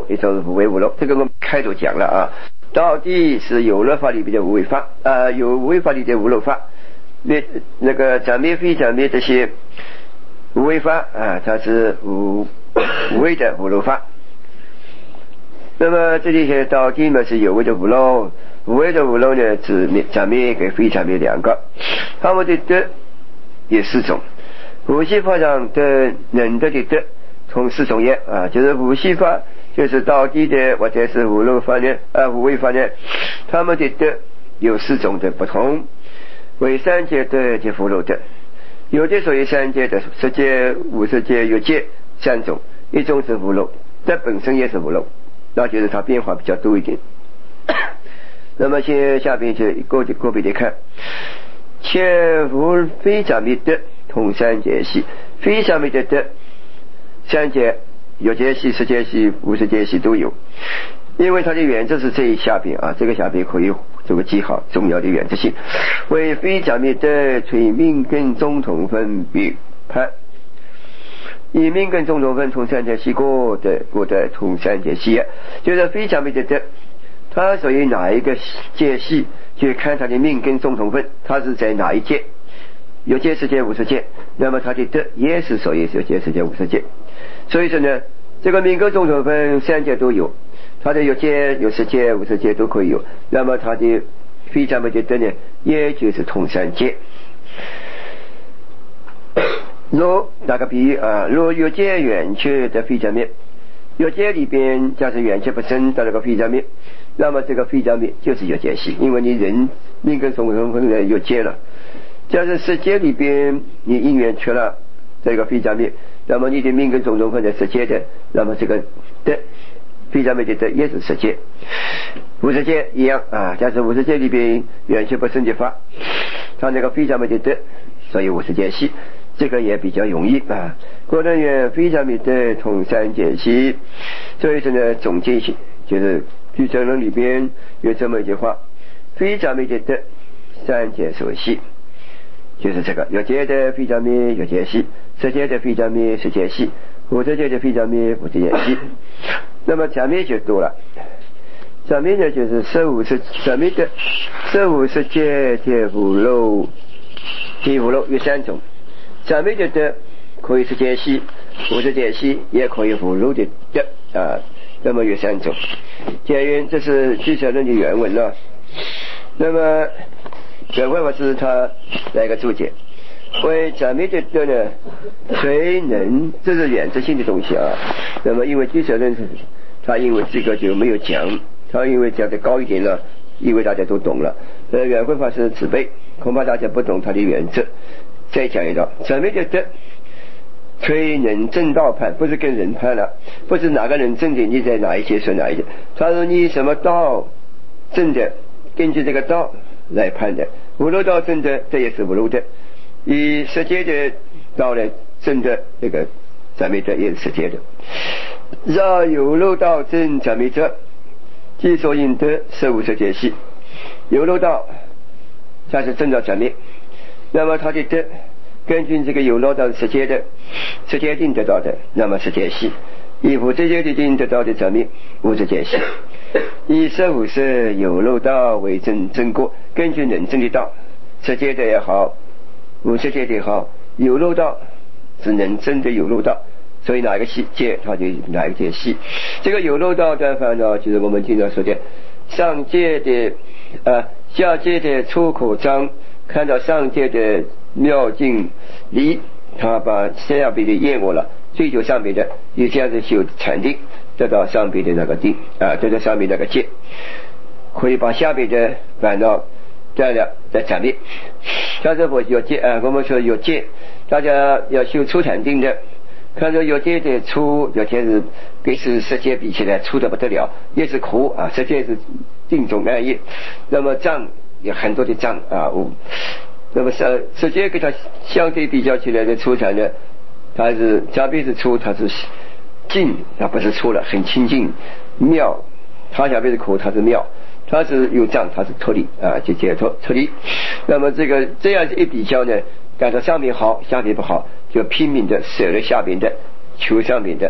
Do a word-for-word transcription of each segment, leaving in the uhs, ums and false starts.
一种是无为无漏。这个我们开头讲了啊，到底是有漏法里边的无为法啊、呃，有无为法里的无漏法。那那个暂灭非暂灭这些无为法啊，它是无无为的无漏法。那么这里些到底嘛是有为的无漏，无为的无漏呢是暂灭跟非暂灭两个，它们的德有四种。无系法上的能得的德从四种也啊，就是无系法就是到底的或者是无漏法呢啊无为法呢，他们的德有四种的不同。为三界德及无漏德，有的属于三界的十界、无十界、有界三种，一种是无漏，德本身也是无漏，那就是它变化比较多一点。那么先下边就个个别的看，且无非暂灭德同三界系，非暂灭的德三界有界系、十界系、无十界系都有，因为它的原则是这一下边啊，这个下边可以做个记号，重要的原则性。为非暂灭的随命根中同分别判，以命根中同分同三界系过的过的同三界系，就是非暂灭的德，它属于哪一个界系，就看它的命根中同分，它是在哪一界，有界、十界、无十界，那么它的德也是属于有界、十界、无十界。所以说呢，这个命根中同分三界都有，它的有界、有十界、无十界都可以有，那么它的非暂灭的德呢，也就是同三界。若打个比喻啊，若有界远缺的非暂灭，有界里边假设远缺不生到那个非暂灭，那么这个非暂灭就是有界系，因为你人命根中同分的有界了。假设十界里边你因缘缺了这个非暂灭，那么你的命根中同分的十界的，那么这个德非暂灭的德也是十界。无十界一样啊，假设无十界里边远缺不生的法，它那个非暂灭的德，所以无十界系，这个也比较容易啊。果能缘非暂灭德同三界系，所以说呢，总结性就是俱舍论里边有这么一句话：非暂灭的德，三界所系。就是这个有界的非暂灭有界系，十界的非暂灭十界系，无十界的非暂灭无十界系。那么暂灭就多了，暂灭呢就是十五十暂灭的十五十界的无漏，第无漏有三种，暂灭的德可以是界系，无十界系，也可以无漏的德啊，那么有三种。解云这是俱舍论的原文了。那么原文我是他来一个注解，为暂灭的德呢，谁能，这是原则性的东西啊。那么因为俱舍论是他因为这个就没有讲，他因为讲的高一点了，因为大家都懂了。呃，原文法是慈悲，恐怕大家不懂他的原则。再讲一道，暂灭的德虽能正道判，不是跟人判了，不是哪个人正的，你在哪一界说哪一界，他说你什么道正的，根据这个道来判的。无漏道正的，这也是无漏的；以十界的道来正的，这个暂灭的也是十界的。若有漏道正暂灭者，即所应得十五十界系。有漏道它是正道暂灭，那么它的德根据这个有漏道十界的十界定得到的，那么十界系；以无十界的定得到的暂灭无十界系。以十五十有漏道为正正果，根据能正的道，十界的也好，无十界的也好，有漏道是能正的有漏道，所以哪一个系界它就哪一个界系。这个有漏道的烦恼就是我们经常说的上界的呃下界的出口张，看到上界的妙境离，他把下边的厌恶了，追求上边的，也这样子修禅定，得到上边的那个定啊，得到上面那个界，可以把下边的烦恼断了再暂灭。像是我有界啊，我们说有界，大家要修初禅定的，看到有界的粗，有些是跟是十界比起来粗的不得了，也是苦啊，十界是定中暗业，那么障有很多的障啊，那么十十界跟它相对比较起来的初禅呢，它是加倍是粗，它是净，它不是粗了，很清净妙，它下辈是苦，它是妙，它是有障，它是脱离啊，就解脱脱离。那么这个这样一比较呢，感到上面好，下面不好，就拼命的舍了下面的，求上面的，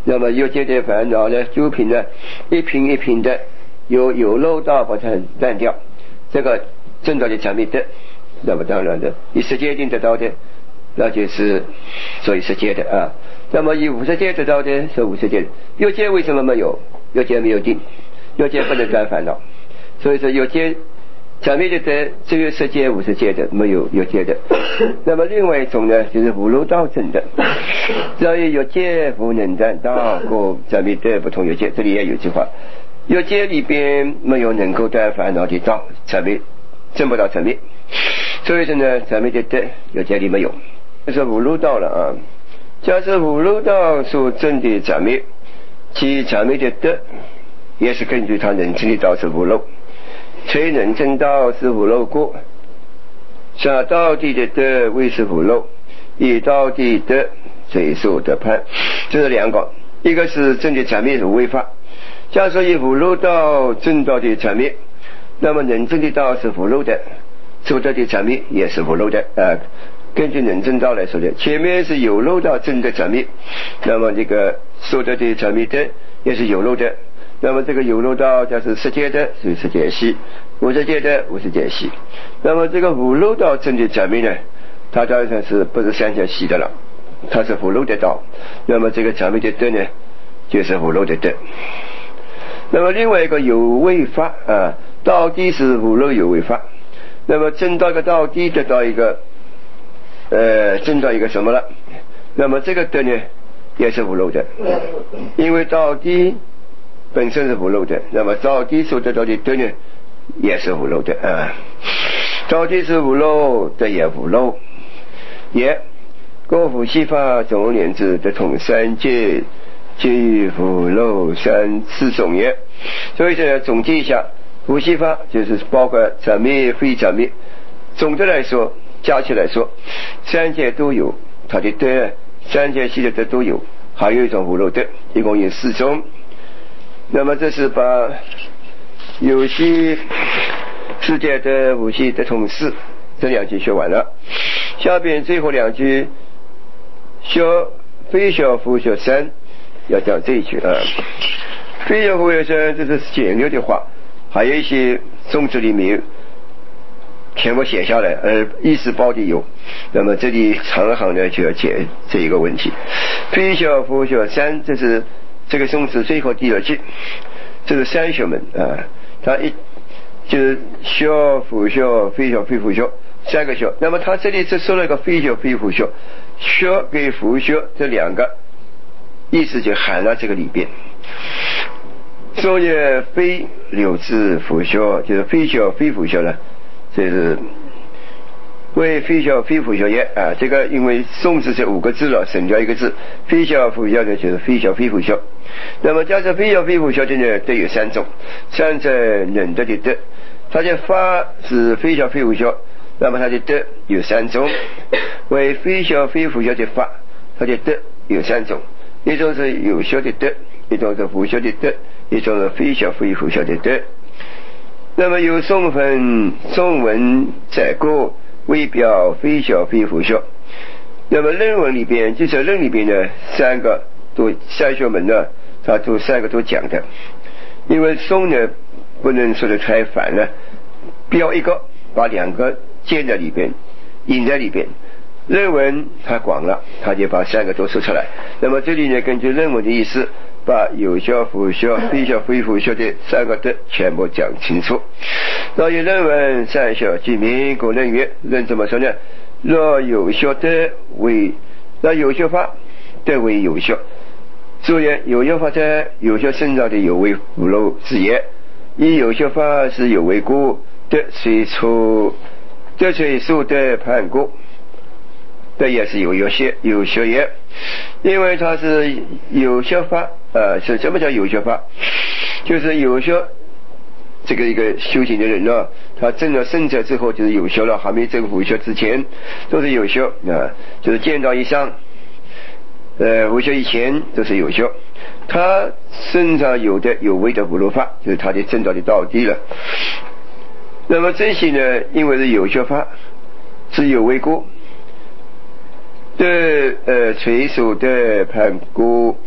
那么有界的烦恼呢，诸品呢，一品一品的由有漏道把它断掉，这个正道的产品的，那么当然的以世界定得到的，那就是所以世界的啊。那么以无世界得到的是无世界的，有界为什么没有？有界没有定，有界不能断烦恼，所以说有界产品的得只有世界无世界的，没有有界的。那么另外一种呢，就是无漏道证的，所以有界无能断道，故产品的不同有界。这里也有句话，有界里边没有能够断烦恼的道，产品证不到产品，所以说呢，产品的得有界里没有，这是无漏道了啊。假设无漏道所证的产品，其产品的得也是根据他能证的道是无漏，虽能证道是无漏故，下道地的得为是无漏，以道地得随受得判。这是两个，一个是证的产品是无为法，假设以无漏道证道的产品，那么能证的道是无漏的，受得的产品也是无漏的啊。根据能证道来说的，前面是有漏道证的产品，那么这个受得的产品的也是有漏的，那么这个有漏道它是世界的，是世界系，无世界的无世界系。那么这个无漏道证的产品呢，它当然是不是三界系的了，它是无漏的道，那么这个产品的德呢就是无漏的德。那么另外一个有为法啊，道地是无漏有为法，那么证到一个道地得到一个呃证到一个什么了，那么这个德呢也是无漏的，因为道地本身是无漏的，那么道地所得到的德呢也是无漏的啊。道地是无漏，德也无漏，也各佛系法总而言之的同三界皆于无漏三四种也。所以说总结一下，佛系法就是包括产灭非产灭，总的来说加起来说三界都有它的德，三界系的德都有，还有一种无漏德，一共有四种。那么这是把有系世界的无系的同事这两句学完了，下边最后两句学非学佛学三要讲这一句啊。非学佛学三这是简略的话，还有一些宗旨里面全部写下来，而意思包的有，那么这里长行呢就要解这一个问题。非学佛学三，这是这个宗旨最后第二句，这是三学门啊，它一就是学佛学非学非佛学三个学，那么他这里只说了一个非学非佛学，学跟佛学这两个意思就含了这个里边。所以非六字佛学就是非学非佛学了，这是为非学非佛学也啊。这个因为宋字这五个字了，省掉一个字，非学佛学呢就是非学非佛学。那么加上非学非佛学的呢，都有三种，三者能得的德，它的法是非学非佛学，那么它的德有三种。为非学非佛学的法，它的德有三种，一种是有学的德，一种是佛学的德，一种是非学非佛学的德。那么有宋分宋文载过为表非学非佛学，那么论文里边就是论里边呢三个都三学门呢，它都三个都讲的，因为宋呢不能说的太繁了，标一个把两个建在里边引在里边，论文太广了，他就把三个都说出来。那么这里呢根据论文的意思，把有学佛学非学非佛学的三个德全部讲清楚。所以论文三学即名故论曰，论怎么说呢？若有学德为那有学法德为有学，注意有学法者有学生长的有为无漏之也，以有学法是有为故，德虽出德虽受德判故，这也是有有学有学也，因为它是有学法呃，是什么叫有学法？就是有学这个一个修行的人呢，他证了圣者之后就是有学了，还没证佛学之前都是有学啊，就是见到以上呃佛学以前都是有学，他身上有的有为的无漏法，就是他的证到的道地了。那么这些呢，因为是有学法是有为故，的呃垂手的判故，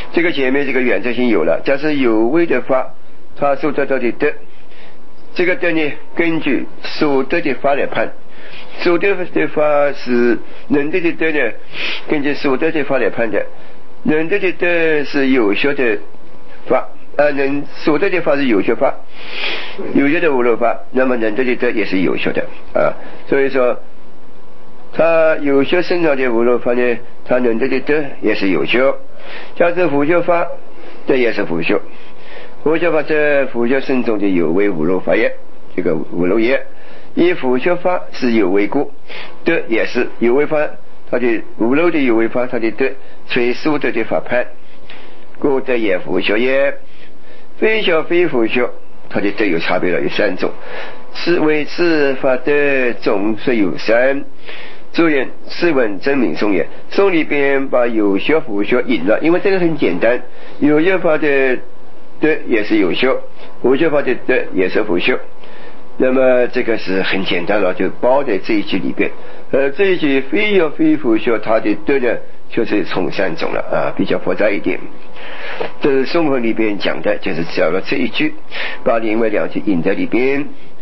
这个前面这个原则性有了，假设有为的法，它所得到的德，这个德呢，根据所得的法来判。所得的法是能得的德呢，根据所得的法来判的。能得的德是有效的法，呃，能所得的法是有效法，有效的无漏法，那么能得的德也是有效的啊。所以说，它有效生长的无漏法呢，它能得的德也是有效。假设无效法，德也是无效。无效法则无效生中的有为无漏法也，这个无漏也。以无效法是有为故，德也是有为法，它的无漏的有为法，它的德随所得的法判，故德也无效也。非效非无效，它的德有差别了，有三种。此为此法德总是有三。注言试问真名颂也，颂里边把有效无效引了，因为这个很简单，有效法的德也是有效，无效法的德也是无效。那么这个是很简单了，就包在这一句里边。呃，这一句非效非无效，它的德呢就是从三种了啊，比较复杂一点。这是颂文里边讲的，就是讲了这一句，把另外两句引在里边。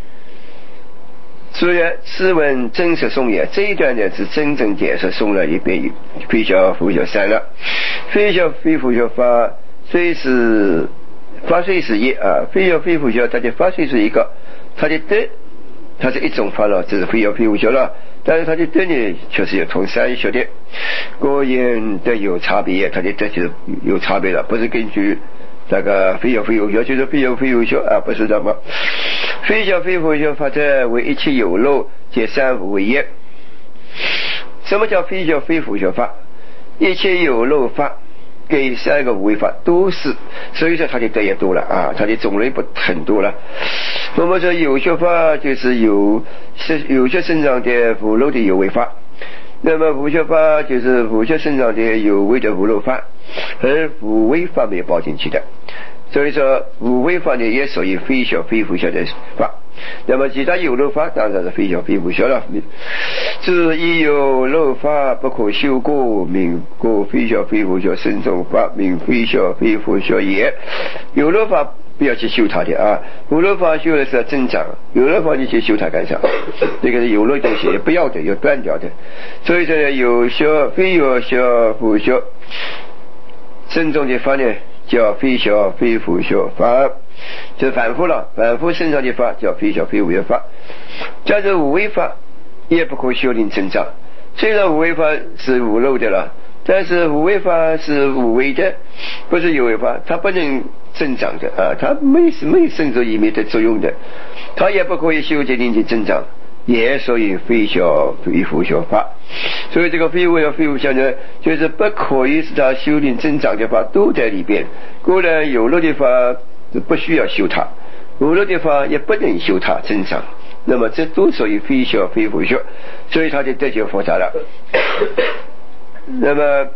所以试问真实颂也，这一段呢是真正解释颂了一遍非效无效三了。非效非无效法虽是法虽是一啊，非效非无效，它的法虽是一个，它的德它是一种法了，这是非效非无效了，但是它的德呢却是有同三效的。果然德有差别，它的德就是有差别了，不是根据这个非效非无效就是非效非无效啊，不是这么。非效非无效法则为一切有漏皆三无为也。什么叫非效非无效法？一切有漏法给三个无为法都是，所以说它的德也多了啊，它的种类不很多了。我们说有效法就是有有效生长的无漏的有为法，那么无效法就是无效生长的有为的无漏法，而无为法没有包进去的。所以说无为法呢也属于非效非无效的法，那么其他有漏法当然是非效非无效了。至于有漏法不可修过，名故非效非无效生中法，名非效非无效也。有漏法不要去修它的啊，无漏法修的是要增长，有漏法你去修它干啥？这个是有漏东西也不要的，要断掉的。所以说有效非有效无效生中的法呢叫非效非无效法，就反复了，反复生长的法叫非效非无效法。假如无为法也不可修炼增长，虽然无为法是无漏的了，但是无为法是无为的，不是有为法，它不能增长的啊，它没没生着一面的作用的，它也不可以修炼去增长，也属于非效非无效法。所以这个非无效非无效呢，就是不可以使它修炼增长的法都在里边。固然有漏的法不需要修它，无漏的法也不能修它增长，那么这都属于非效非无效，所以它的德就复杂了。那么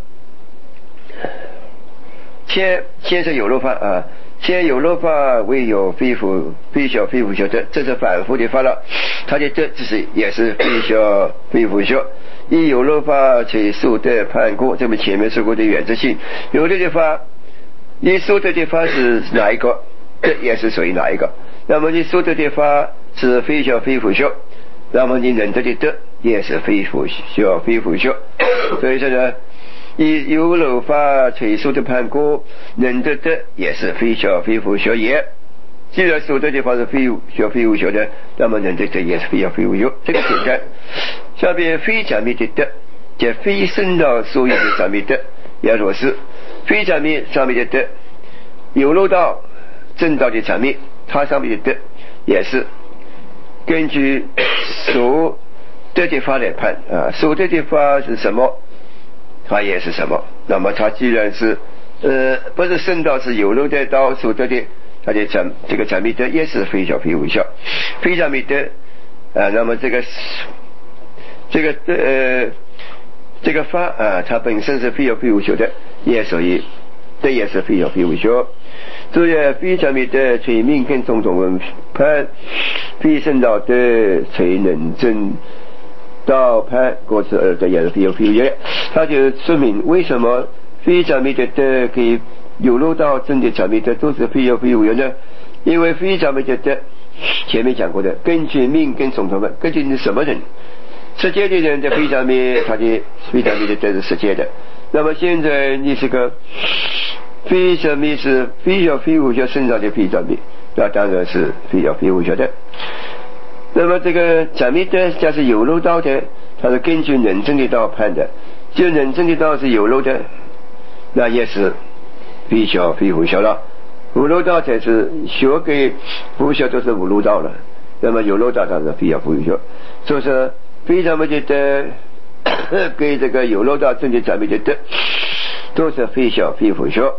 先先是有漏法啊，先有漏法为有非无非效非无效德，这是反复的法了，它的德就是也是非效非无效。以有漏法随所得判过，这么前面说过的原则性，有漏的法你所得的法是哪一个，这也是属于哪一个。那么你所得的法是非效非无效，那么你能得的德也是非无效非无效。所以说呢，以有漏法随所得判过，能得德也是非效非无效也。既然所得的法是非效非无效的，那么能得德也是非效非无效，这个简单。下边非假灭的德，即非生到所有的假灭德也如是。非假灭上面的德，有漏道正道的假灭，它上面的德也是根据所得的法来判啊，所得的法是什么，它也是什么。那么它既然是呃不是圣道是有漏的道所得的，它的假这个假灭德也是非效非无效。非假灭德啊，那么这个这个呃这个法啊，它本身是非效非无效的，也属于这也是非效非无效。所以非假灭德随命跟种种文判，非圣道德随能证道判，过此而得也是非效非无效。它就说明为什么非假灭的德可以有漏道正的转灭德都是非有非无有呢？因为非转灭的德前面讲过的，根据命根从头问，根据你什么人，世界的人的非转灭，他的非转灭的德是世界的。那么现在你是个非转灭是非有非无有生长的非转灭，那当然是非有非无有的。那么这个转灭德假是有漏道的，它是根据人证的道判的，就人证的道是有漏的，那也是非小非无小了。无漏道才是学给无小都是无漏道了，那么有漏道它是非小非无小，所以说非常没的德给这个有漏道正的转灭的德都是非小非无小。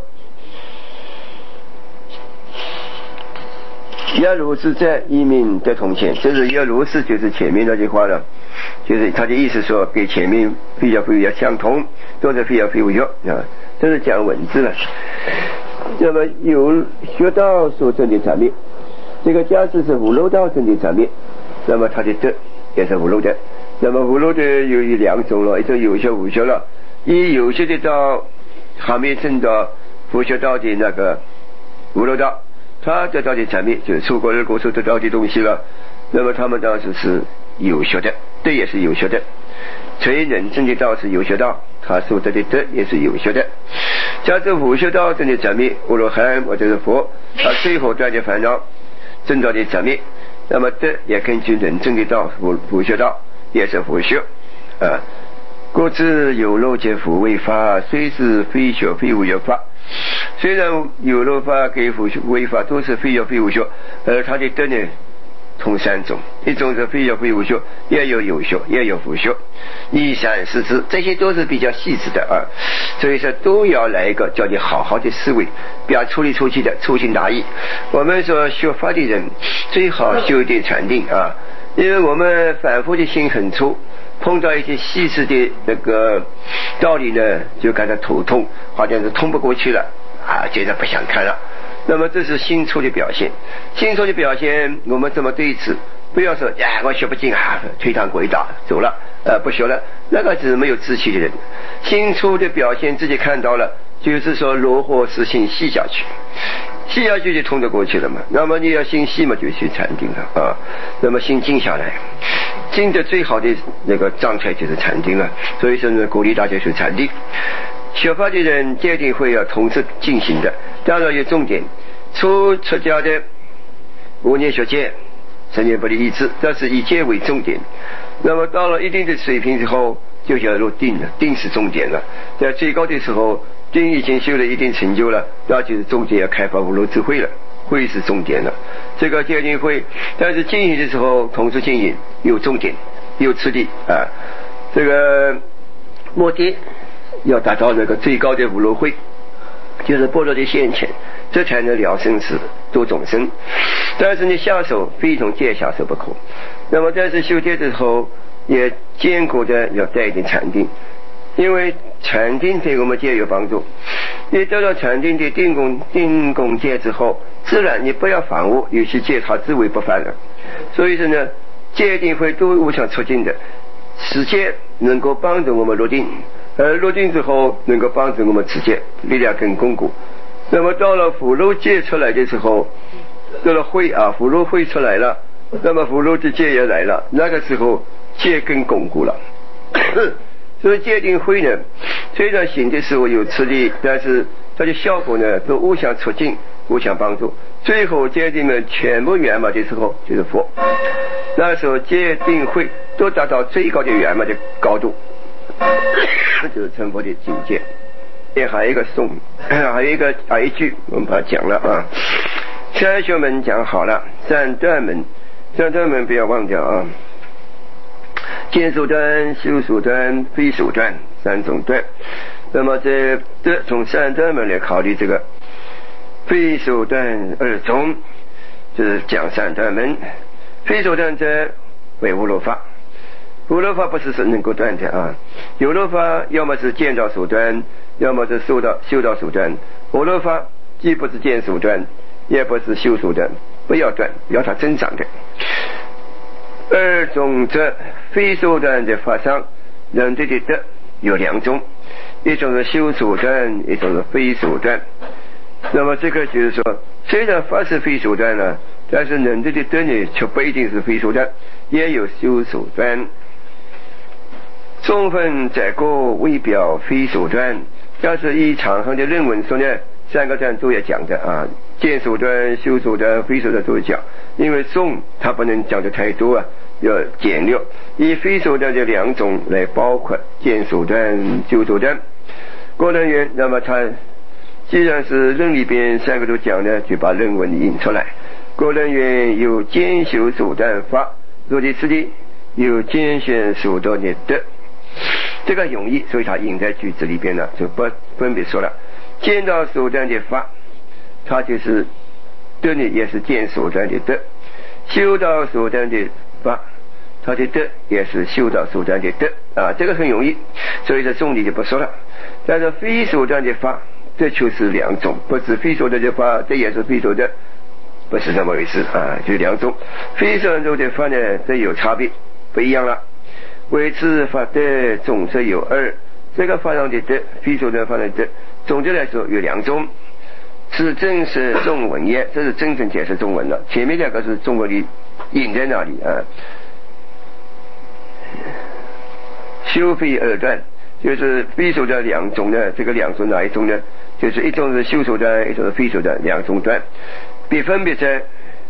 要如是在一命得同前，这是要如是就是前面那句话了，就是他的意思说跟前面非小非无小相同，都是非小非无小啊，这是讲文字了。那么有学道所证的转灭，这个假使是无漏道证的转灭，那么他的德也是无漏的。那么无漏的有一两种了，一种有学无学了，以有学的道还没证到无学道的那个无漏道，他得到的转灭就是出国日国所得到的东西了，那么他们当时是有学的，德也是有学的。所以人证的道是有学道，他所得的德也是有学的。假设无学道证的转灭，阿罗汉或者是佛，他最后断的烦恼证到的转灭，那么德也根据人证的道无无学道也是无学啊。故知有漏皆复为法，虽是非学非无学法。虽然有漏法跟为法都是非学非无学，而他的德呢同三种，一种是非有非无学，也有有学也有无学，一三四次，这些都是比较细致的啊。所以说都要来一个叫你好好的思维，不要粗里粗气的粗心大意。我们说学法的人最好修一点禅定啊，因为我们反复的心很粗，碰到一些细致的那个道理呢，就感到头痛，好像是通不过去了啊，觉得不想看了。那么这是心粗的表现，心粗的表现我们怎么对治？不要说呀我学不进啊，退堂鬼打走了，呃不学了，那个只是没有志气的人。心粗的表现自己看到了，就是说落火使心细下去，细下去就通得过去了嘛。那么你要心细嘛，就去禅定了啊。那么心静下来，静的最好的那个状态就是禅定了。所以说呢，鼓励大家去禅定。学法的人戒定慧要同时进行的，当然有重点。出出家的五年学戒，十年不离一致，这是以戒为重点。那么到了一定的水平之后，就要入定了，定是重点了。在最高的时候，定已经修了一定成就了，那就是重点要开发无漏智慧了，慧是重点了。这个戒定慧，但是进行的时候同时进行有重点有次第啊，这个目的要达到那个最高的无漏慧，就是般若的现前，这才能了生死度众生。但是你下手非从戒下手不可。那么但是修戒的时候也兼顾的要带一点禅定，因为禅定对我们戒有帮助。你得到禅定的定功定功戒之后，自然你不要反悟，有些戒它自为不犯了。所以说呢，戒定会都互相促进的，持戒能够帮助我们入定，而入定之后能够帮助我们持戒，力量更巩固。那么到了福禄戒出来的时候，到了慧啊，福禄慧出来了，那么福禄的戒也来了，那个时候戒更巩固了。所以戒定慧呢，虽然行的时候有吃力，但是它的效果呢都互相促进，互相帮助。最后戒定们全部圆满的时候就是佛，那时候戒定慧都达到最高的圆满的高度，就是成佛的境界。也还有一个颂，还有一个还有一句我们把它讲了啊。三学门讲好了，三断门，三断门不要忘掉啊。见数断、修数断、非数断三种断。那么这这从三断门来考虑这个非数断二种，就是讲三断门。非数断者为无漏法，无漏法不是是能够断的啊。有漏法要么是见到数断，要么是修到修到数断。无漏法既不是见数断，也不是修数断，不要断，要它增长的。二种则非数断的法上，人对的德有两种，一种是修数断，一种是非数断。 那么这个就是说，虽然法是非手段呢，但是能证的德呢却不一定是非手段，也有修手段。中分载过为表非手段，要是以长行的论文说呢，三个段都要讲的啊，见手段、修手段、非手段都要讲，因为中它不能讲的太多啊，要简略，以非手段的两种来包括见手段、修手段。郭人元，那么他既然是论里边三个都讲呢，就把论文引出来。郭人元有兼修手段法，若的此地有兼选手段的德，这个容易，所以他引在句子里边呢，就不分别说了。见到手段的法，它就是德呢，也是见手段的德；修到手段的法，它的德也是修到手段的德啊，这个很容易，所以说重点就不说了。但是非手段的法，这就是两种，不是非手段的法，这也是非手段，不是这么回事啊，就两种。非手段的法呢，这有差别，不一样了。为此法德总则有二，这个法上的德，非手段法的德，总的来说有两种。是正是中文也，这是真正解释中文了。前面两个是中文里引在那里啊。修非二段，就是非手段两种呢，这个两种哪一种呢？就是一种是修手段，一种是非手段，两种段。别分别在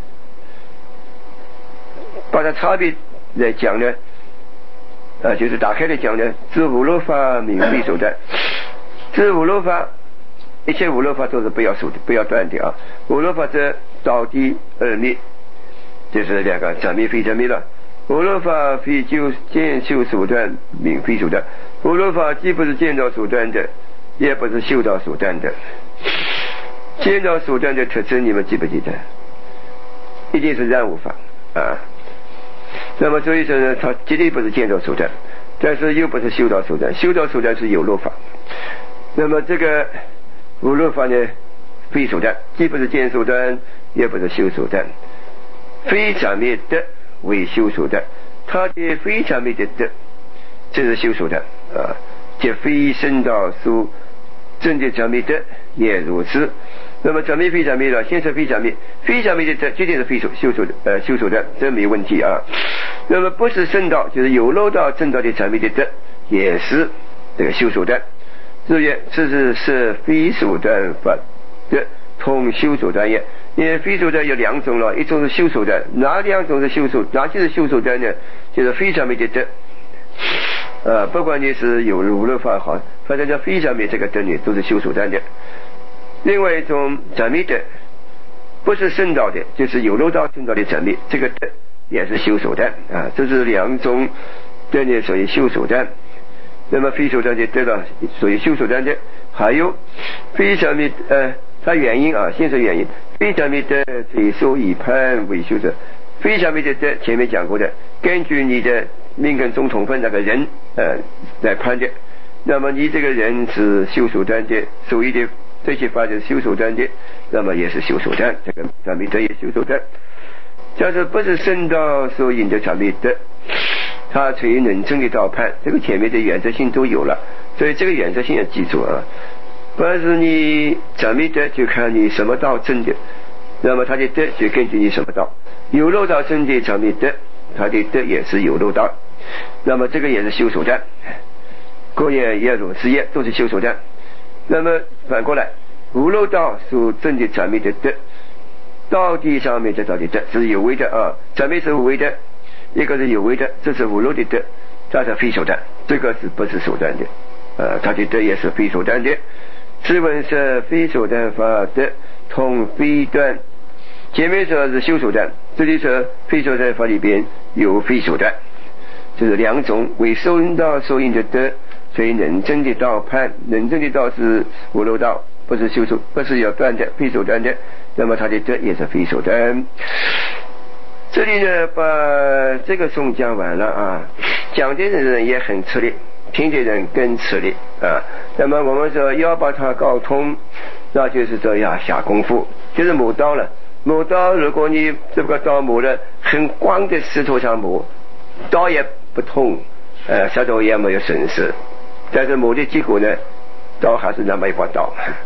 把它差别来讲呢，啊，就是打开来讲呢，知无漏法名非手段，知无漏法，一切无漏法都是不要守的，不要断的啊。无漏法则道地二灭，就是两个暂灭非暂灭了。无漏法非就见修手段名非手段，无漏法既不是见到手段的，也不是修到手段的。见到手段的特征你们记不记得？一定是染无法啊。那么所以说呢，它绝对不是见到手段，但是又不是修到手段，修到手段是有漏法。那么这个无漏法呢，非手段，既不是见手段，也不是修手段，非暂灭德为修手段，它的非暂灭的德，这是修手段啊。即非圣道书正的暂灭德也如此。那么暂灭非暂灭了，先说非暂灭，非暂灭的德绝对是非手修手呃修手段，这没问题啊。那么不是圣道，就是有漏道正道的暂灭的德，也是这个修手段。日月这是是非手段法的同修手段也，因为非手段有两种了，一种是修手段，哪两种是修手？哪些是修手段呢？就是非暂灭的德。呃，不管你是有无漏法好，反正叫非暂灭这个德呢，都是修手段的。另外一种暂灭的，不是圣道的，就是有漏道正道的暂灭，这个德也是修手段啊。这是两种德呢，属于修手段。那么非手段的德呢，属于修手段的。还有非暂灭呃，它原因啊，先说原因。非暂灭的最受以判为修者，非暂灭的德前面讲过的，根据你的命根中同分那个人呃来判的。那么你这个人是修手段的，属于的这些法就是修手段的，那么也是修手段，这个暂灭德也修手段。但是不是圣道所引的暂灭德，它属于能证的道判，这个前面的原则性都有了，所以这个原则性要记住啊。凡是你暂灭德，就看你什么道证的，那么它的德就根据你什么道。有漏道证的暂灭德，它的德也是有漏道，那么这个也是修手段。过也也如是也，都是修手段。那么反过来，无漏道所证的暂灭的德，道地上面的道的德是有为的啊，暂灭是无为的，一个是有为的，这是无漏的德，它是非手段，这个是不是手段的？呃，它的德也是非手段的。此文是非手段法德同非断，前面说是修手段，这里说非手段法里边有非手段，就是两种为受引道受引的德，所以能证的道判，能证的道是无漏道，不是修手，不是要断的，非手段的，那么它的德也是非手段。这里呢，把这个颂讲完了啊，讲的人也很吃力，听的人更吃力啊。那么我们说要把它搞通，那就是说要下功夫，就是磨刀了。磨刀，如果你这个刀磨了很光的石头上磨，刀也不痛，呃，石头也没有损失，但是磨的结果呢，刀还是那么一把刀。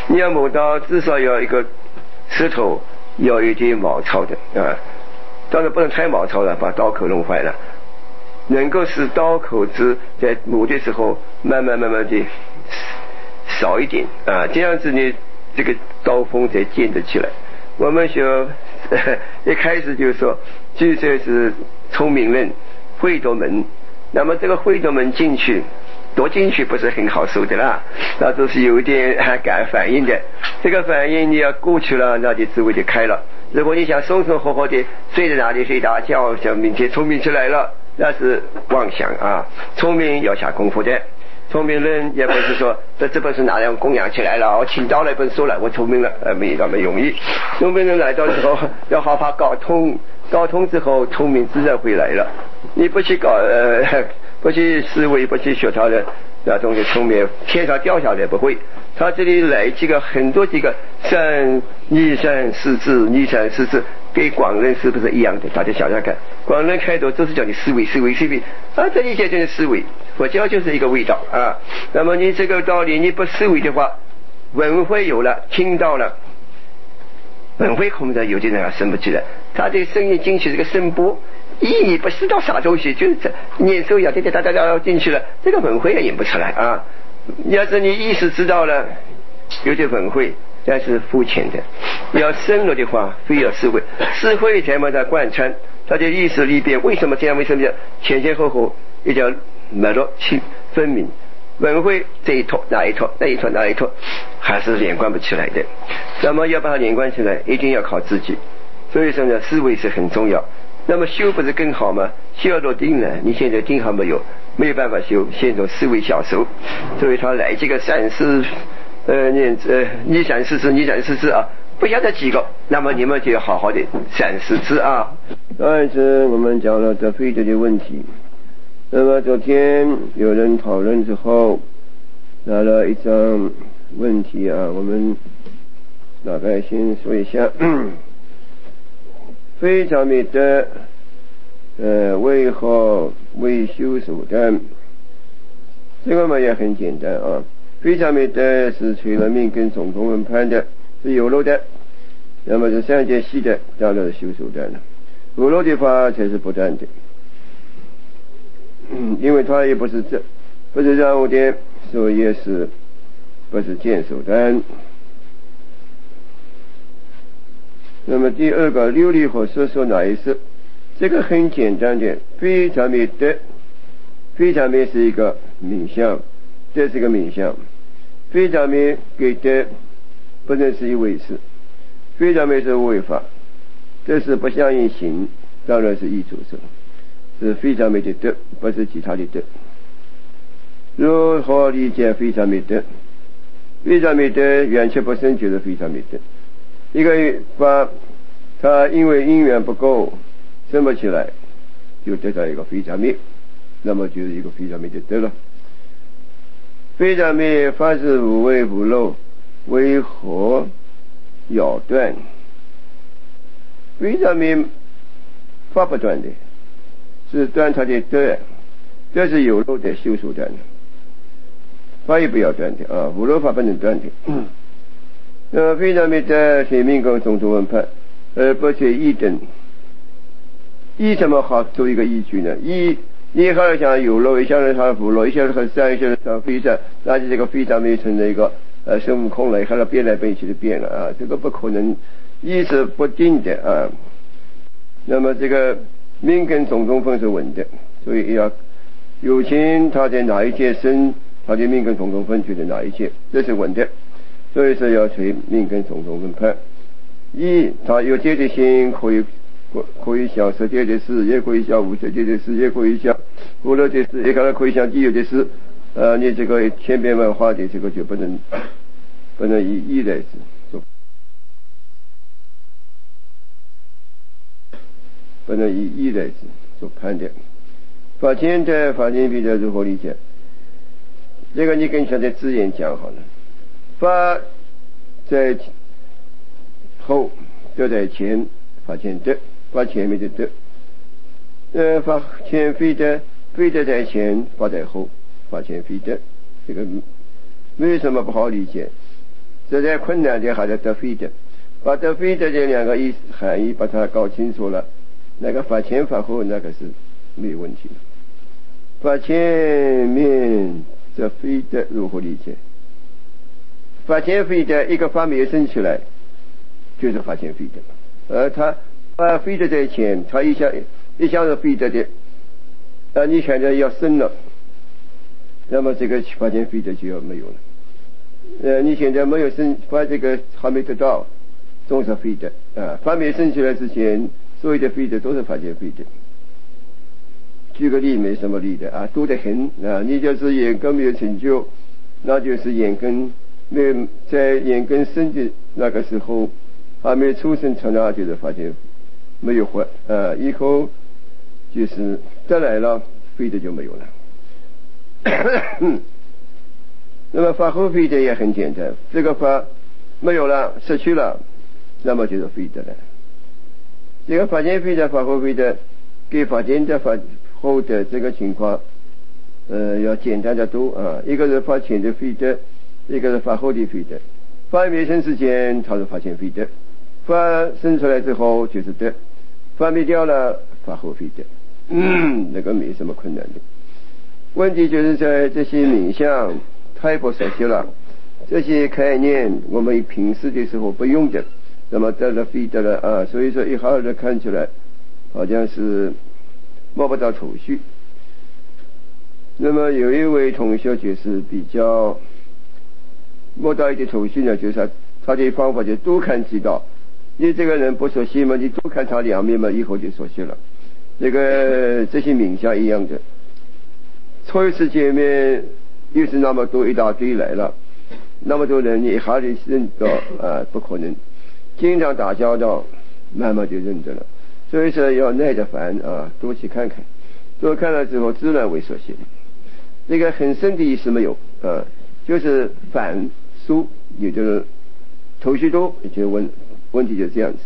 你要磨刀，至少要一个石头要一点毛糙的啊，当然不能太毛糙了，把刀口弄坏了。能够使刀口子在磨的时候慢慢慢慢的少一点啊，这样子呢，这个刀锋才建得起来。我们学一开始就说，据说是聪明人会夺门，那么这个会夺门进去，夺进去不是很好受的啦，那都是有一点感反应的。这个反应你要过去了，那就智慧就开了。如果你想松松活活的睡在哪里睡大觉，想明天聪明起来了，那是妄想啊！聪明要下功夫的，聪明人也不是说这这本书哪样供养起来了，我请到了一本书了，我聪明了，呃，没那么容易。聪明人来到之后，要好好搞通，搞通之后，聪明自然会来了。你不去搞，呃，不去思维，不去学他的那东西，聪明天上掉下来不会。他这里来几个很多几个三二三四字，二三四字。跟广人是不是一样的？大家想想看，广人开头都是叫你思维思维思维啊，这一切就是思维，佛教就是一个味道啊。那么你这个道理你不思维的话，文会有了，听到了，文会空的，有的人还升不起来，他这个声音进去这个声波，咦，不知道啥东西，就是念咒呀，哒哒哒哒进去了，这个文会也演不出来啊。要是你意识知道了，有点文会。但是肤浅的，要深入的话，非要智慧，智慧才把它贯穿，它的意识里边为什么这样，为什么这样，前前后后一条脉络清分明。文会这一套那一套那一套那一套，还是连贯不起来的。那么要把它连贯起来，一定要靠自己。所以说呢，思维是很重要。那么修不是更好吗？修要落定了，你现在定还没有，没有办法修，先从思维下手。所以他来这个三思。呃，念呃，你三四次，你三四次啊，不晓得几个，那么你们就要好好的三四次啊。上一次我们讲了德非德的问题，那么昨天有人讨论之后，拿了一张问题啊，我们大概先说一下，非常美德，呃，为何为修手段？这个嘛也很简单啊。非常美德是垂了命跟总统文判的，是有漏的，那么是三界系的，当然是修手段了。有漏的话才是不断的，嗯，因为它也不是这不是让我的，所以也是不是见手段。那么第二个六力和说说哪一次？这个很简单的，非常美德，非常美是一个名相，这是一个名相。非常美给德不能是一回事，非常美是违法，这是不相应行，当然是一主事，是非常美的德，不是其他的德。如何理解非常美德？非常美德缘起不生就是非常美德。一个法它因为因缘不够生不起来，就得到一个非常美，那么就是一个非常美的德了。非常美法是无为无漏，为何要断？非常美法不断的，是断它的德，这是有漏的修手段的，法也不要断的啊，无漏法不能断的。那么非常美的天命跟种种文判，而不是一等。一怎么好做一个依据呢？一你好像有漏，一下子它无漏，一下子它善，一下子它非善，那就这个非常美成了一个呃孙悟空了，看到变来变去就变了啊，这个不可能，一是不定的啊。那么这个命跟种种分是稳的，所以要有情他在哪一界生，他的命跟种种分就在哪一界，这是稳的。所以说要随命跟种种分判。一他有界的心可以。可以想色界的事，也可以想无色界的事，也可以想无漏的事，也可能可以想既有的事。呃，你这个千变万化的这个就不能不能以一来做，不能以一来做判断。法前的法前比较如何理解？这个你跟现在字眼讲好了，法在后，德在前，法前德。法前面的德，呃，法前非德，非德在前，法在后，法前非德，这个没有什么不好理解。 实在困难的还是得非的，把得非的这两个意含义把它搞清楚了，那个法前法后那个是没有问题的。法前面这非的如何理解？法前非的一个法没有生出来就是法前非的，而他把非的在前，他一下一下子非的的，呃，你现在要生了，那么这个法前非的就要没有了。呃，你现在没有生，把这个还没得到，总是非的啊。法没生出来之前，所有的非的都是法前非的。举个例，没什么例的啊，多得很啊。你就是眼根没有成就，那就是眼根没有在眼根生的那个时候还没出生刹那，就是发现没有活啊，以后就是得来了，非的就没有了。那么法后非的也很简单，这个法没有了，失去了，那么就是非的了。这个法前非的、法后非的，跟法前的、法后的这个情况，呃，要简单的多啊。一个是法前的非的，一个是法后的非的。法没生之前，它是法前非的；法生出来之后就是的；法没掉了，法后非的。嗯，那个没什么困难的。问题就是在这些名相太不熟悉了，这些概念我们平时的时候不用的，那么得了非得了啊，所以说一好的看起来好像是摸不到头绪。那么有一位同学就是比较摸到一点头绪呢，就是他他的方法就多看几道，你这个人不熟悉嘛，你多看他两面嘛，以后就熟悉了。这个这些冥想一样的，初一次见面又是那么多一大堆来了，那么多人你一下子认到啊，不可能。经常打交道，慢慢就认得了。所以说要耐着烦啊，多去看看，多看了之后自然会熟悉。这个很深的意思没有啊，就是反疏，也就是头绪多，也就问问题就这样子。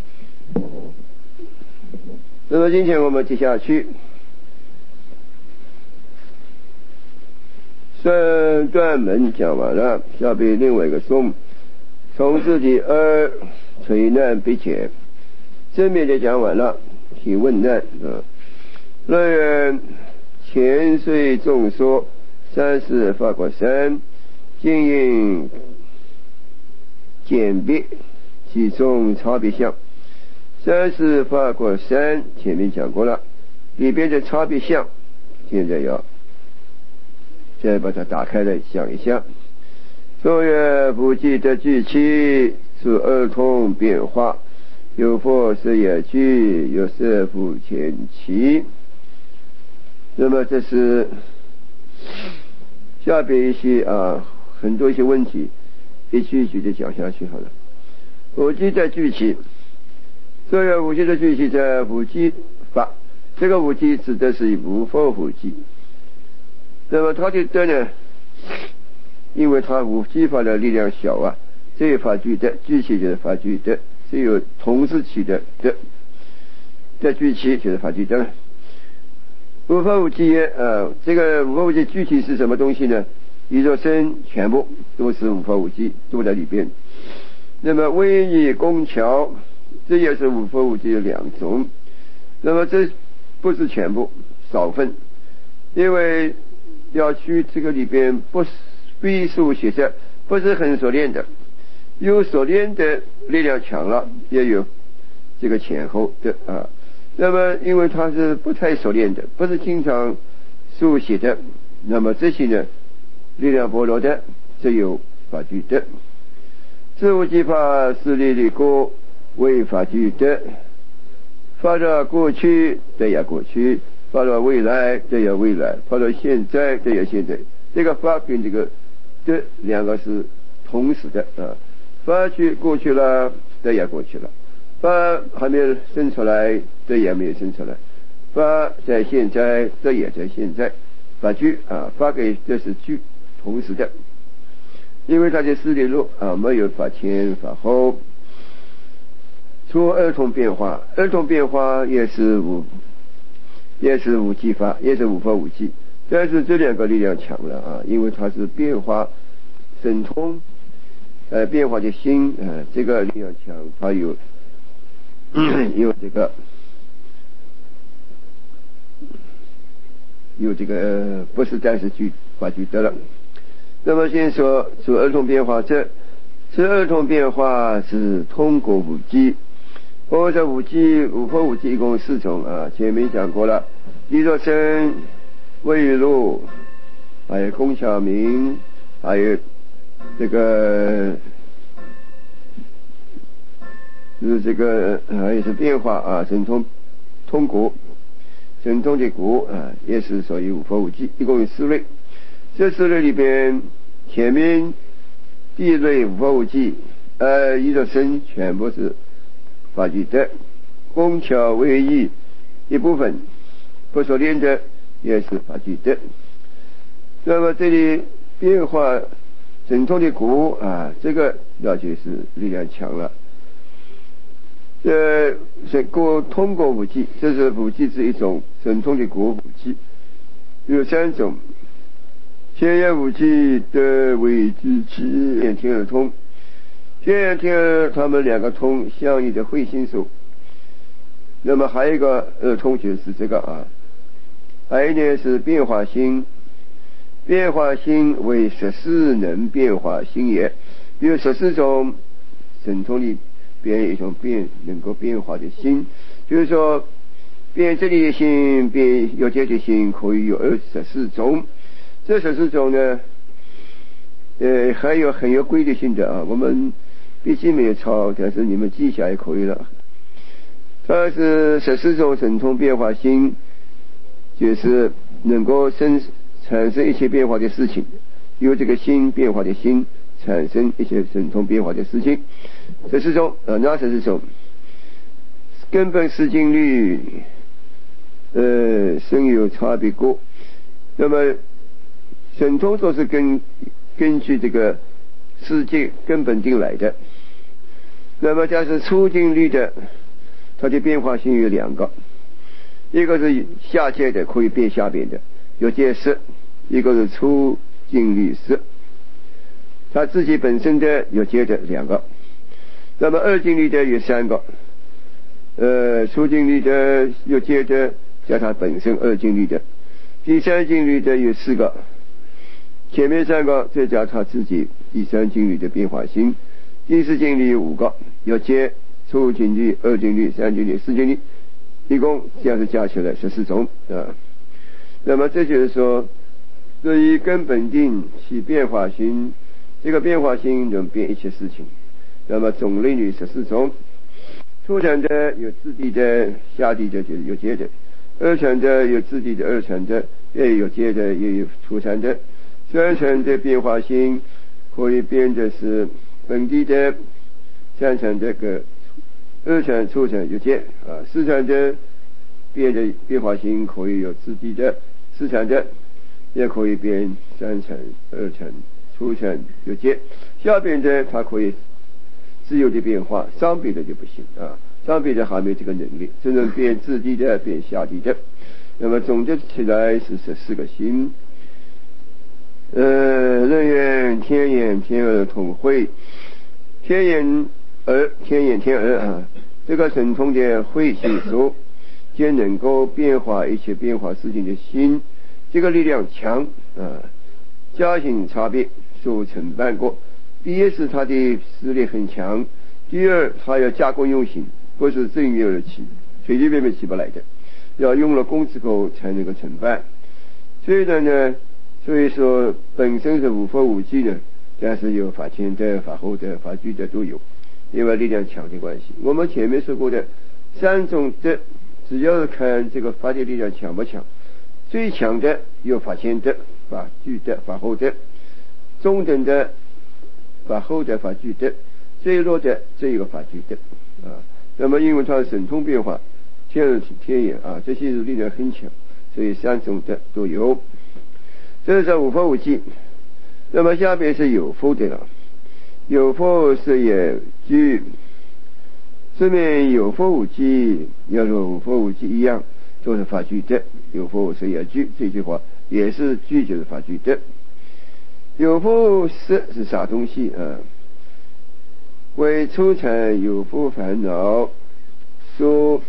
那么今天我们接下去三段门讲完了，下边另外一个颂，从自己二垂难必解，正面就讲完了，提问难啊。乐园前岁众说三世法国山，经营简别，其中差别相。三世法国山前面讲过了，里边的差别相，现在要再把它打开来想一下。作曰不记的句期是儿童变化，有佛是也句，有色不前期。那么这是下边一些啊很多一些问题，一句一句的讲下去好了。不记的句期，作曰无记的句期在无记法，这个无记指的是无佛无记。那么他的德呢，因为他无记法的力量小啊，这有法具德，具期就是法具德，只有同时期的德，的具期就是法具德。无法无记呃，这个无法无记具体是什么东西呢？宇宙身全部都是无法无记，都在里边。那么威仪工巧，这也是无法无记的两种。那么这不是全部，少分，因为要去这个里边不必数学者不是很熟练的，有熟练的力量强了，也有这个前后的啊。那么因为他是不太熟练的，不是经常书写的，那么这些呢力量薄弱的，只有法具的。自无记法是力力过为法具的，发到过去的也过去，发到未来的也未来，发到现在的也现在。这个法跟这个的两个是同时的啊，发去过去了的也过去了，发还没有生出来的也没有生出来，发在现在的也在现在，法具啊，发给这是具同时的，因为它的四力路啊没有法前法后。除儿童变化，儿童变化也是无也是无记法，也是无法无记，但是这两个力量强了啊，因为它是变化神通， 呃变化的心，呃这个力量强，它有有这个有这个、呃、不是暂时具法具得了。那么先说说儿童变化，这这儿童变化是通过五机。我们说五机五破五机一共四种啊，前面讲过了，李作生、魏玉禄，还有龚晓明，还有这个就是这个还有是变化啊，神通通国，神通的国啊，也是属于五破五机，一共有四类。这四类里边，前面第一类五破五机，呃，李作生全部是法具的，工巧为艺一部分不所练的也是法具的。那么这里变化神通的国啊，这个要就是力量强了。呃，是过通过武技，这是武技是一种神通的国武技，有三种。天眼武技的为之七眼天耳通，天眼天耳他们两个通相应的会心手。那么还有一个耳通就是这个啊，还有一点是变化心，变化心为十四能变化心也，有十四种神通里边一种变能够变化的心，就是说变这里的心，变有这的心可以有二十四种。这十四种呢，呃，还有很有规律性的啊，我们笔记没有抄，但是你们记下也可以了。它是十四种神通变化心，就是能够生产生一些变化的事情，由这个心变化的心产生一些神通变化的事情。十四种啊，哪十四种？根本思经律，呃，深有差别过。那么神通都是根根据这个世界根本定来的。那么假是出经律的，它的变化性有两个，一个是下界的，可以变下边的，有界色；一个是出经律色，它自己本身的有界的两个。那么二经律的有三个，呃，出经律的有界的加它本身二经律的，第三经律的有四个，前面三个再加它自己第三经律的变化性，第四经律有五个，有界、出经律、二经律、三经律、四经律，一共这样子加起来十四种啊。那么这就是说，对于根本定其变化性，这个变化性能变一切事情。那么种类有十四种，出产的有自地的，下地的就是有界的；二产的有自地的，二产的也有界的，也有出产的。三产的变化性可以变的是本地的，三产这个二产出产有界啊，四产的变的变化性可以有自地的，四产的也可以变三产、二产、出产有界，下边的它可以自由的变化，上边的就不行啊，上边的还没这个能力，只能变自地的，变下地的。那么总结起来是十四个心。呃，人缘天眼天耳统会，天眼耳天眼天耳啊，这个神通的会心手，皆能够变化一切变化事情的心，这个力量强啊，家庭差别所承办过。第一是他的实力很强，第二他要加工用心，不是正月而起，随随便便起不来的，要用了功之后才能够承办。虽然呢，所以说本身是无佛无忌的，但是有法前的、法后的、法具的都有，因为力量强的关系。我们前面说过的三种的，只要是看这个法的力量强不强，最强的有法前的、法具的、法后的，中等的法后的、法具的，最弱的这一个法具的啊。那么因为它神通变化，天耳天眼啊，这些力量很强，所以三种的都有。这是无佛无忌。那么下边是有佛的了，有佛是也具，这边有佛无忌，要说无佛无忌一样，都是法具的。有佛是也具，这句话也是具，就是法具的。有佛是是啥东西啊？ 为初产有夫烦恼，说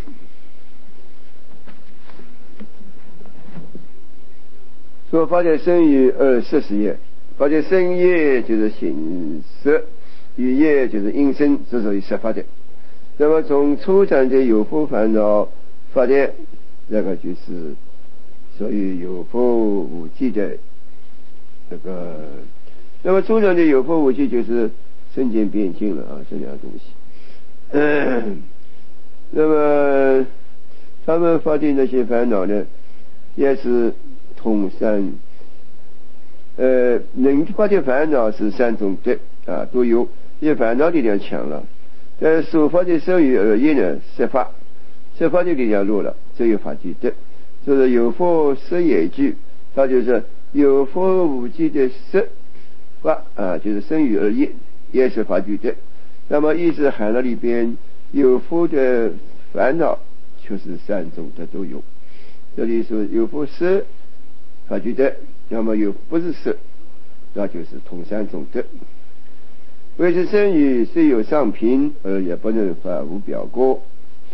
说发觉生于二十时业，发觉生业就是形色，语业就是音声，是属于十法的。那么从初产的有夫烦恼发觉，那个就是属于有夫无记的这个。那么初产的有夫无记就是身见变境了啊，这两个东西。嗯，那么他们发的那些烦恼呢，也是同三，呃，能发的烦恼是三种的啊，都有，因为烦恼力量强了。但是所发的生与恶业呢，十法，十法的力量弱了，只有法具的，就是有佛十业具，它就是有佛无记的十法啊，就是生与恶业，也是法具的。那么意识含了里边有佛的烦恼，就是三种的都有。这里说有佛十法具的，那么有不是十，那就是同三种的。为是生语虽有上品，而也不能发无表过。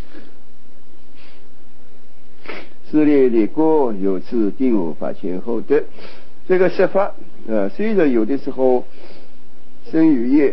是列列过有次定无法前后的这个十法啊，虽然有的时候生语业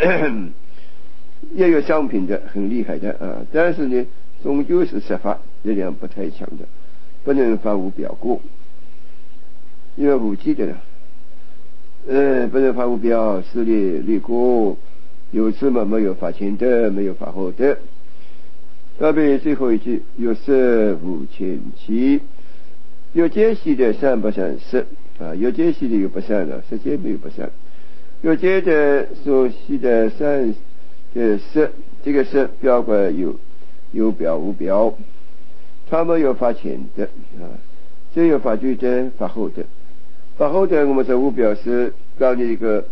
也有上品的，很厉害的啊，但是呢，终究是十法力量不太强的，不能发无表过，因为无记的呢。嗯，不能发无表，是列列过，有次嘛没有法前的，没有法后的。特别最后一句，有色无前期，有间隙的善不善色啊，有间隙的有不善的，实际没有不善。有间的所系的善的色，这个色表过有有表无表，他们有法前的啊，只有法具的，法后的。法后的我们说无表是告你一个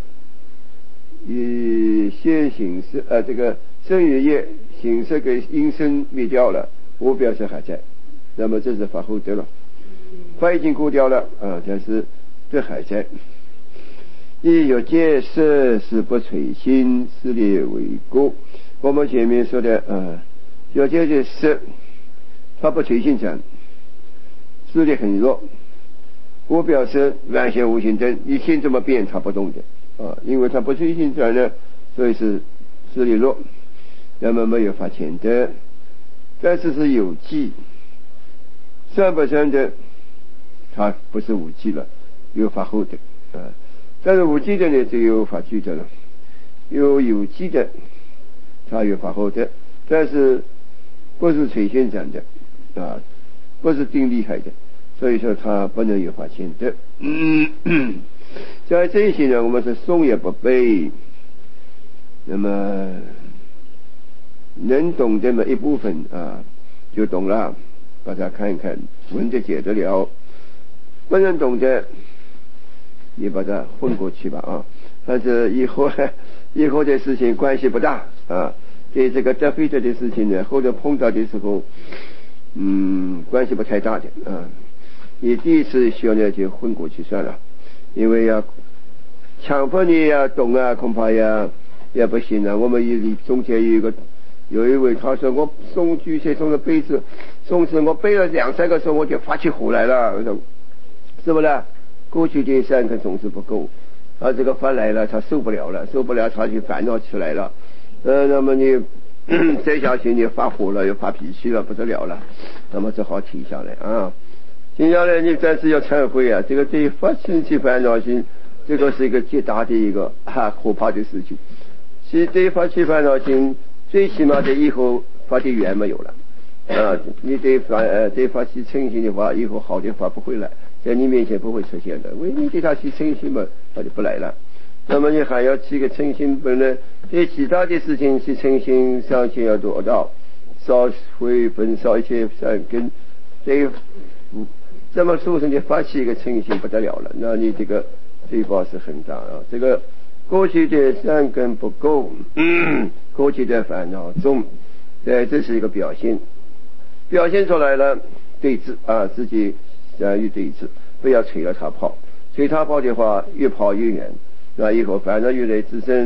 以现形式呃这个生与业形式给音声灭掉了，无表是还在，那么这是法后的了。法已经过掉了啊，但是这还在。亦有见色是不垂心，是列为过。我们前面说的啊，有见的色，它不垂心转，是列很弱。无表示完全无心灯，你心这么变它不动的啊，因为它不随心转呢，所以是势力弱，那么没有法前的，但是是有记，善不善的，它不是无记了，有法后的啊，但是无记的呢，就有法具的了，有有记的，它有法后的，但是不是垂心转的啊，不是定厉害的。所以说他不能有法前的。嗯，在这些呢，我们是诵也不背，那么能懂这么一部分啊，就懂了，把它看一看，闻着解得了。不能懂的，你把它混过去吧啊。但是以后以后的事情关系不大啊，对这个得非得的事情呢，或者碰到的时候，嗯，关系不太大的啊。你第一次需要呢就混过去算了，因为要强迫你要懂啊，恐怕呀也不行啊。我们里中间有一个有一位他说我送巨蟹送的杯子，送次我背了两三个时候我就发起火来了，是不是？过去的三个总是不够，他这个发来了他受不了了，受不了他就烦恼起来了，呃，那么你再下去你发火了又发脾气了不得了了，那么只好停下来啊。接下来你暂时要忏悔啊，这个对于发生起烦恼心，这个是一个极大的一个啊可怕的事情。其实对于发起烦恼心，最起码的以后发的缘没有了啊。你对发呃对发起嗔心的话，以后好的发不回来，在你面前不会出现的。为你对他起嗔心嘛，他就不来了。那么你还要起个嗔心，本来对其他的事情起嗔心，上前要做到烧灰焚烧一切善根，对嗯。这么畜生就发起一个嗔心不得了了，那你这个罪报是很大啊！这个过去的善根不够，嗯，过去的烦恼重，对，这是一个表现，表现出来了对峙啊，自己相遇对峙，不要吹了他跑，吹他跑的话越跑越远，那以后烦恼越来滋生，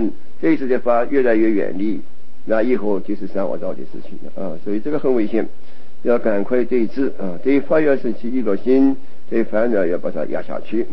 这一次的法越来越远离，那以后就是三恶道的事情了啊，所以这个很危险，要赶快对治啊，对法要生起一个心，对烦恼要把它压下去。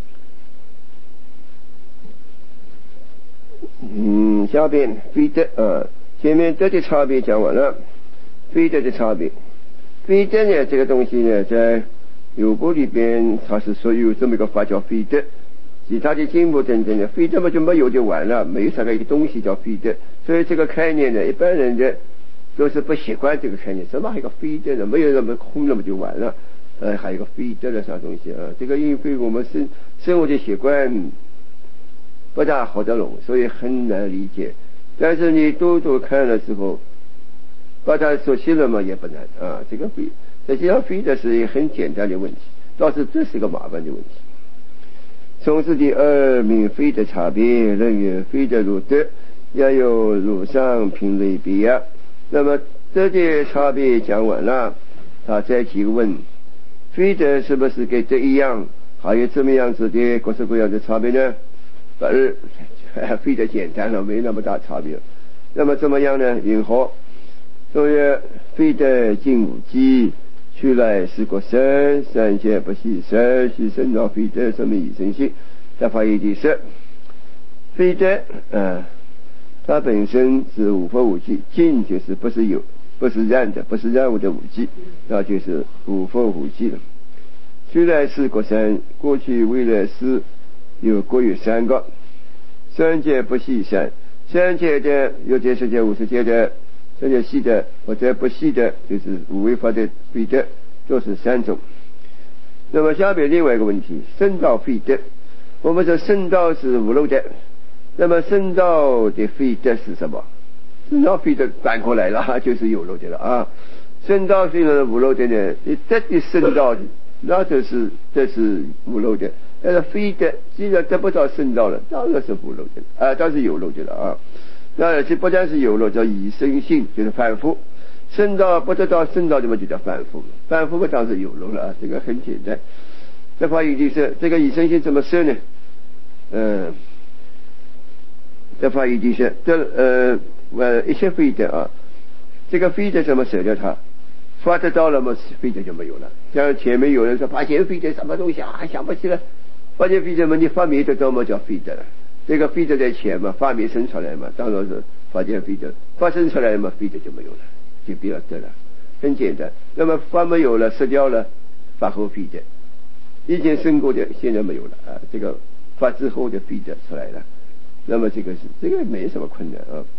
嗯，下边非德啊，前面德的差别讲完了，非德的差别，非德呢这个东西呢，在有部里边它是说有这么一个法叫非德，其他的经部等等的非德嘛就没有就完了，没有啥个一个东西叫非德，所以这个概念呢，一般人的都是不习惯这个概念，什么还有个非德呢？没有那么空那么就完了，呃，还有个非德的啥东西啊？这个因为我们生生活的习惯不大好得拢，所以很难理解。但是你多多看了之后，把它熟悉了嘛，也不难啊。这个非实际上非德是一个很简单的问题，倒是这是一个麻烦的问题。从此第二名非德差别，人曰非德如德，也有如上品类别啊。那么这些差别讲完了，他再提问：非德是不是跟德一样，还有这么样子的各式各样的差别呢？不是，非德简单了，没那么大差别。那么怎么样呢？云何？所以非德尽无记，去来是个生，三界不牺牲，牺牲到非德什么以生性？他发义第十，非德啊，它本身是无佛无记，尽就是不是有，不是然的，不是然物的无记，那就是无佛无记了。去来是个生，过去未来是有各有三个，三界不牺牲，三界的有这世界无世界的。这些细的或者不细的，就是无为法的非德，都是三种。那么下面另外一个问题，圣道非德，我们说圣道是无漏的，那么圣道的非德是什么？圣道非德反过来了，就是有漏的了啊。圣道虽然无漏的呢，你德的圣道，那就是这是无漏的，但是非德既然得不到圣道了，当然是无漏的啊，当然是有漏的了啊。那这不但是有了，叫以生性，就是反复。圣道不得到圣道，就么就叫反复了。反复不当是有了啊，这个很简单。这话语就是这个以生性怎么设呢？嗯，这话语就是这呃呃一些非德啊，这个非德怎么舍掉它？发得到了嘛，非德就没有了。像前面有人说发现非德什么东西啊，想不起来。发现非德嘛，你发明得到嘛叫非德了。这个非德在前嘛，发明生出来嘛，当然是发现非德，发生出来嘛，非德就没有了，就不要得了，很简单。那么发没有了，失掉了，发后非德，以前生过的现在没有了啊，这个发之后的非德出来了，那么这个是这个没什么困难啊。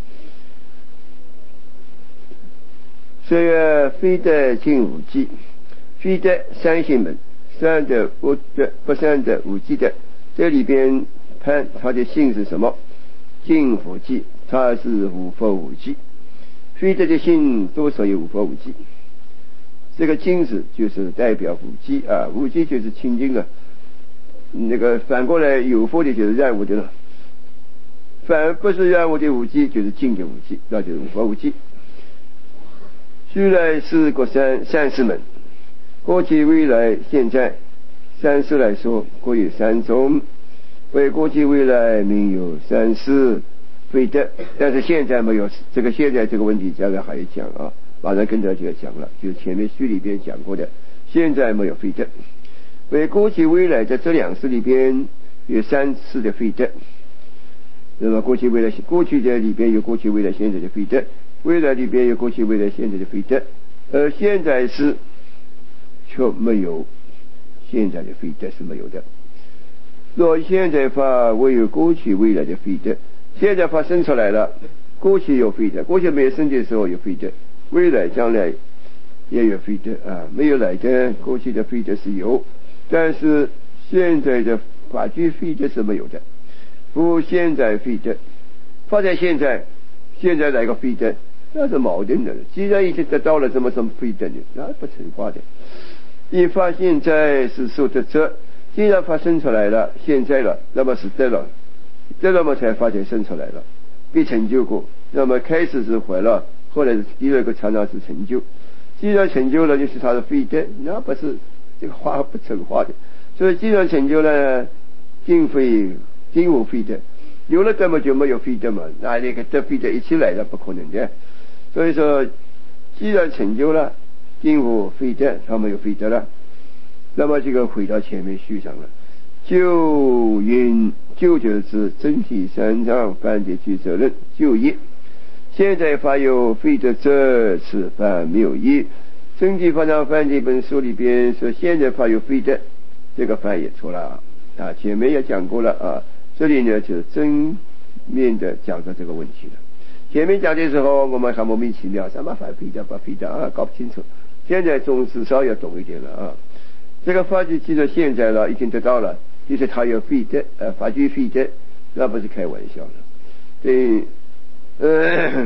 所以非德尽无记，非德三性门，善的无德，不善的无记的，这里边。看它的性是什么？尽无记，它是无佛无记。非德的性都属于无佛无记。这个尽字就是代表无记啊，无记就是清净啊。那个反过来有佛的就是然无的了，反不是然无的无记就是尽的无记，那就是无佛无记。须来是个三三世门，过去未来现在三世来说各有三种。为过去未来名有三世非德，但是现在没有这个现在这个问题将来还要讲啊，马上跟大家讲了，就是前面书里边讲过的，现在没有非德。为过去未来在这两世里边有三次的非德，那么过去未来过去的里边有过去未来现在的非德，未来里边有过去未来现在的非德，而现在是却没有现在的非德是没有的。若现在法唯有过去未来的非德，现在发生出来了，过去有非德，过去没有生的时候有非德，未来将来也有非德啊，没有来的过去的非德是有，但是现在的法具非德是没有的。不现在非德，发在现在，现在来个非德，那是矛盾的。既然已经得到了这么什么非德呢，那不成话的。一发现在是受得者。既然发生出来了，现在了，那么是得了，得了嘛才发现生出来了，被成就过。那么开始是坏了，后来第二个刹那是成就。既然成就了，就是他的非德，那不是这个话不成话的。所以既然成就了，尽非尽无非德， 有了德嘛就没有非德嘛，哪里个德非德一起来的不可能的。所以说，既然成就了，定无非德，他没有非德了，那么这个回到前面续上了。就因就就是整体三章犯罪具责任就业。现在发有非德者，此犯没有义。整体法章犯这本书里边说，现在发有非德，这个犯也错了啊。前面也讲过了啊，这里呢就是正面的讲到这个问题了。前面讲的时候我们还莫名其妙，什么犯非德不非德啊，搞不清楚。现在总至少要懂一点了啊。这个法律记得现在了，已经得到了，就是他有非德，呃，法律非德，那不是开玩笑了。对，呃，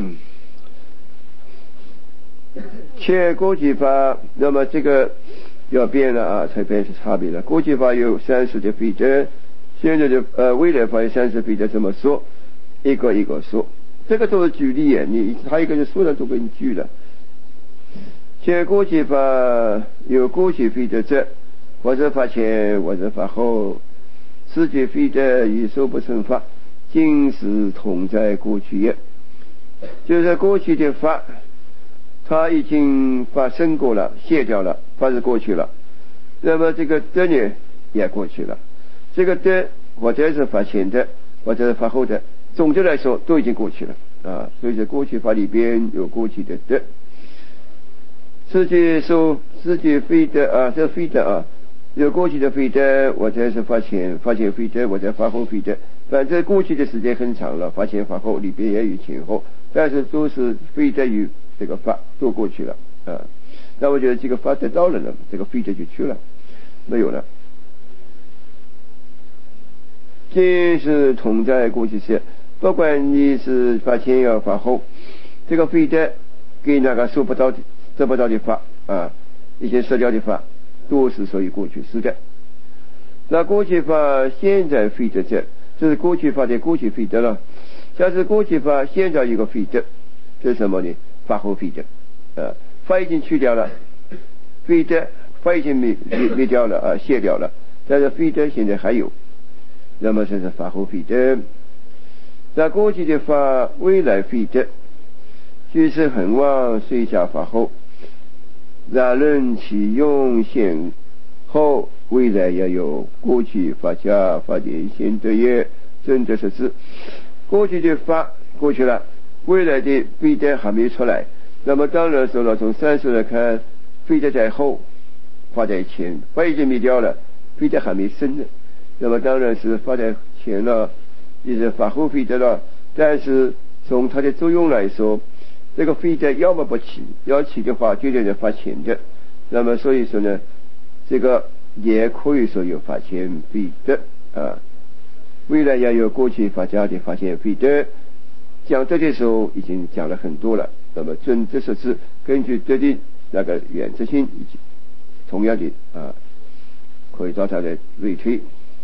且国际法，那么这个要变了啊，才变是差别了。国际法有三十的非德，现在的呃未来法有三十非德，怎么说？一个一个说，这个都是举例啊，你还有一个人说了都给你举了。且国际法有过去非德者，或者罚前或者罚后，此举非德与受不惩罚，今时同在过去也。就是过去的法，它已经发生过了，卸掉了，发是过去了。那么这个德呢，也过去了。这个德或者是罚前的，或者是罚后的，总的来说都已经过去了啊。所以在过去法里边有过去的德。此举受此举非德啊，这非德啊，有过去的非德，或者是罚前罚前非德，或者罚后非德。反正过去的时间很长了，罚前罚后里边也有前后，但是都是非德于这个法都过去了啊。那我觉得这个法得到了呢，这个非德就去了，没有了。今是同在过去时，不管你是罚前要罚后，这个非德给那个受不到的得不到的法啊，一些失掉的法都是属于过去式的。那过去法现在非德者，这是过去法的过去非德了。假使过去法现在有个非德，这是什么呢？法后非德啊，法已经去掉了，非德法已经灭灭灭掉了啊，卸掉了，但是非德现在还有，那么这是法后非德。那过去的法未来非德，就是恒往虽下法后，然论其用先后，未来也有过去法家法典先得也，真的是指过去的法过去了，未来的非德还没出来。那么当然说了，从三十来看，非德在后，法在前，法已经灭掉了，非德还没生呢。那么当然是法在前了，也是法后非德了。但是从它的作用来说，这个非德要么不起，要起的话绝对是罚钱的。那么所以说呢，这个也可以说有罚钱非德啊。未来要有过去法家的罚钱非德，讲这的时候已经讲了很多了。那么准则设置根据这的那个原则性，以及同样的啊，可以照它的类推。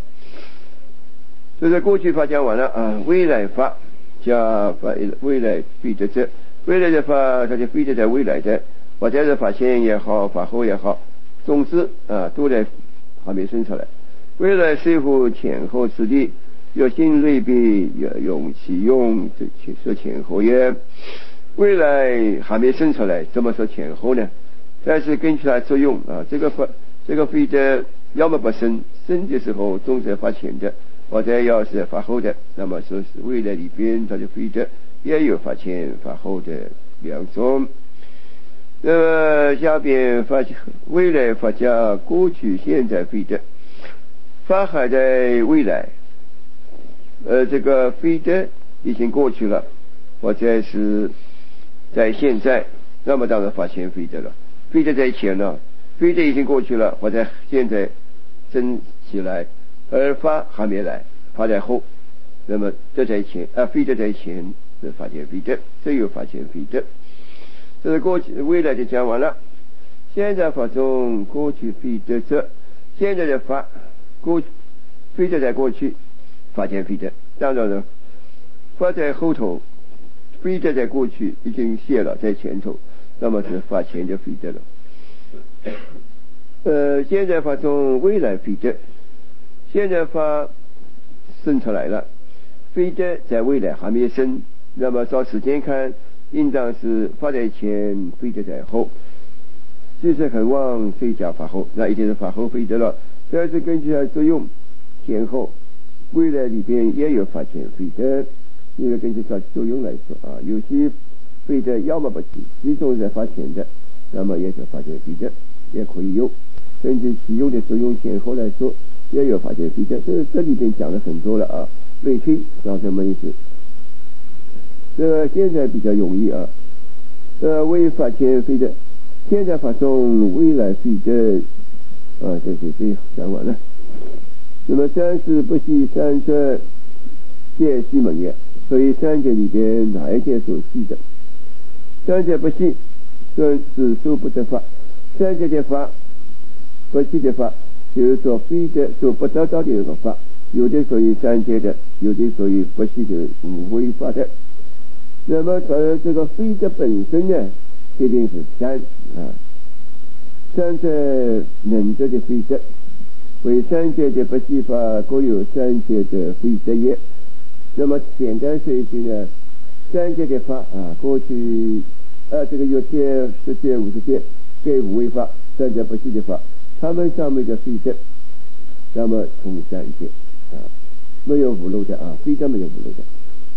这是过去法讲完了啊，未来法加法未来非德者。未来的法，它就非得在未来的，或者是法前也好，法后也好，总之啊，都在还没生出来。未来虽乎前后之地，有新类别，有用其用，这说前后也。未来还没生出来，怎么说前后呢？但是根据它作用啊，这个法，这个非得要么不生，生的时候总是罚前的，或者要是罚后的，那么说是未来里边它就非得也有罚前罚后的两种。那么下边发未来法家过去现在非德，法还在未来，呃，这个非德已经过去了，或者是在现在，那么当然法前非德了。非德在前了，非德已经过去了，或者现在真起来，而法还没来，法在后，那么德在前啊，非德在前是法前非德，这有法前非德。这是过去未来就讲完了。现在法中过去非德者，现在的法过非德在过去，法前非德。当然了，法在后头，非德在过去已经卸了，在前头，那么是法前就非德了。呃，现在法中未来非德，现在法生出来了， 非德在未来还没有生，那么照时间看，应当是发在前，非德在后。其实很旺，非加发后，那一定是发后非德了。但是根据它作用前后，未来里边也有发前非德，因为根据它作用来说啊，有些非德要么不起，其中在发前的，那么也就发前非德也可以用。根据其用的作用前后来说，也有发前非德。这这里边讲了很多了啊，类推像这么意思。这个现在比较容易啊，呃，为发前非德。现在发送未来非德啊，对对对，讲完了。那么三是不系三者皆系门也，所以三节里边哪一节所系的？三节不系，算是说不得法。三节的法不系的法，就是说非德所不得到的一个法，有的属于三节的，有的属于不系的无为法的。那么呃，这个非德本身呢，一定是三啊，三者能者的非德，为三界的不系法，各有三界的非德也。那么简单说一句呢，三界的法啊，过去啊这个有些十界、五十界给无为法，三界不系的法，他们上面的非德，那么从三界啊，没有无漏的啊，非德没有无漏的。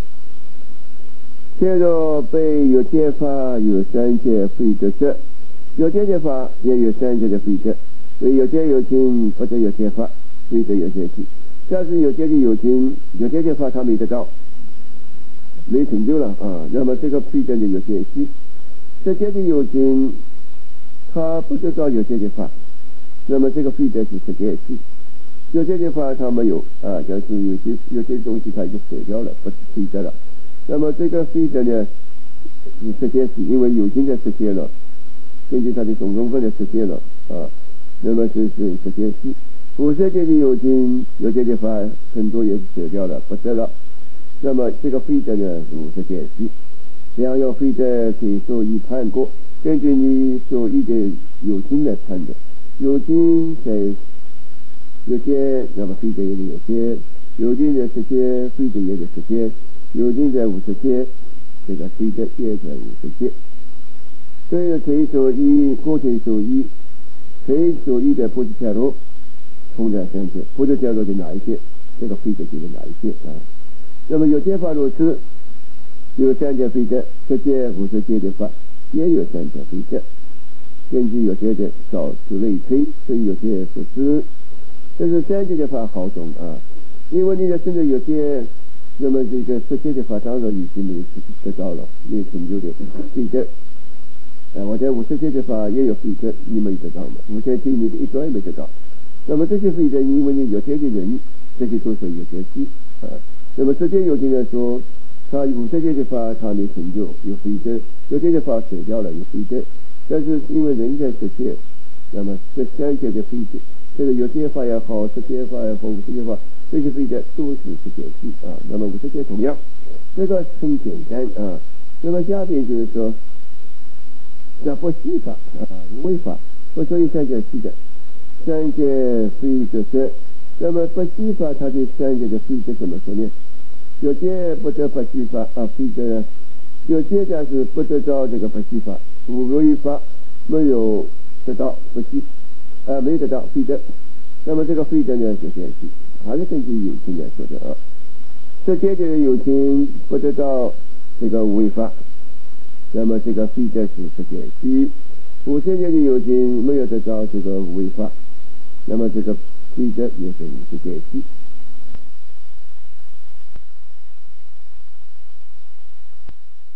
现若被有些法有三界非德者，有些的法也有三界的非德，所以有些有情不得有些法，非德有些情。但是有些的有情，有些的法他没得到，没成就了啊，那么这个非德的有些系，这些的有情他不得到有些的法，那么这个非德是这些系。有些的法他没有啊，但是有些有些东西他已经舍掉了，不是非德了。那么这个非德呢是实现是因为有情的实现了，根据它的总成分的实现了啊，那么这是实现系。无色界的有情有些地方很多也舍掉了，不得了，那么这个非德呢是无色界系。两有非德随所依判过，根据你所依的有情来判的，有情在有些，那么非德也得有些，有情在实现，非德也得实现。有情在五十界，这个非德也在五十界。所以随所依，过随所依，随所依的不是下落，通在三界，不是下落的哪一界，这个非德就是哪一界啊？那么有些法如此，有三界非德，十界、五十界的法也有三界非德。根据有些的少数类推，所以有些不是。这是三界的法好懂啊，因为你的甚至有些。那么这个世界的法当然已经没得到了，没有成就的非德。啊，我在五世界的法也有非德，你没得到嘛？五世界你的一段也没得到。那么这些非德，因为你有些的人，这些都是有些系啊。那么世界有些人说，他五世界的法他没成就，有非德；有些的法舍掉了，有非德。但是因为人在世界，那么这三界的非德，这个有些法也好，世界法也好，五世界法。这些非德都是世界系啊，那么五十界同样，这个很简单啊。那么下边就是说，叫不系法啊，无为法，不所以三界系的，三界非德者，那么不系法它的三界的非德怎么说呢？有些不得不系法啊，非德呢，有些但是不得到这个不系法，无为法没有得到不系啊，没得到非德，那么这个非德呢就现系。还是根据有情来说的啊，世界的有情不得到这个无为法，那么这个非德是世界系；无世界的有情没有得到这个无为法，那么这个非德也是无世界系。